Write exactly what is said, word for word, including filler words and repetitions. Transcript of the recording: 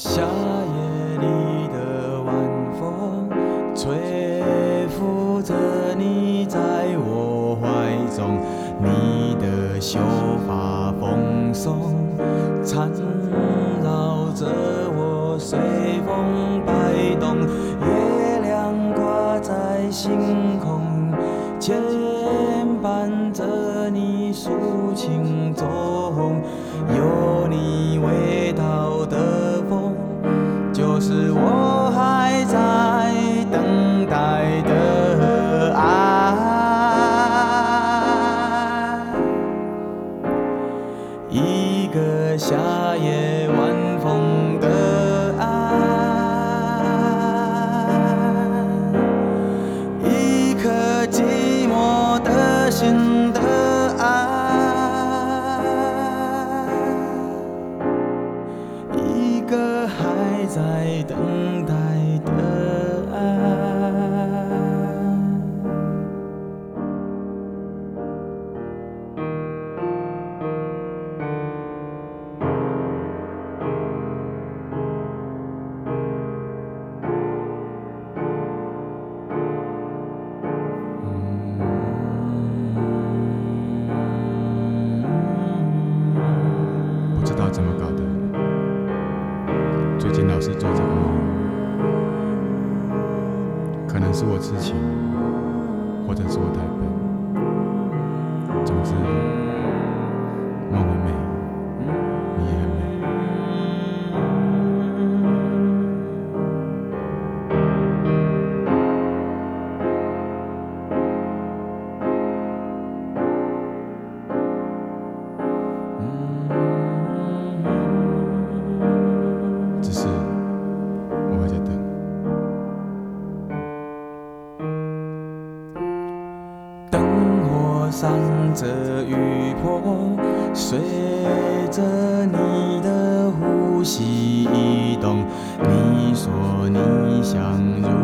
夏夜里的晚风，吹拂着你在我怀中，你的秀发蓬松，缠绕着我随风摆动，月亮挂在星空，牵绊着你抒情中，有你味道的风，就是我还在等待的爱。一个夏夜晚风的爱，一颗寂寞的心的爱，一个还在等待的爱。不知道怎么搞的，最近老是做这个梦，可能是我痴情，或者是我太笨。总之，梦很美，你也很美。只是我还在等。灯火闪着雨波，随着你的呼吸移动。你说你想入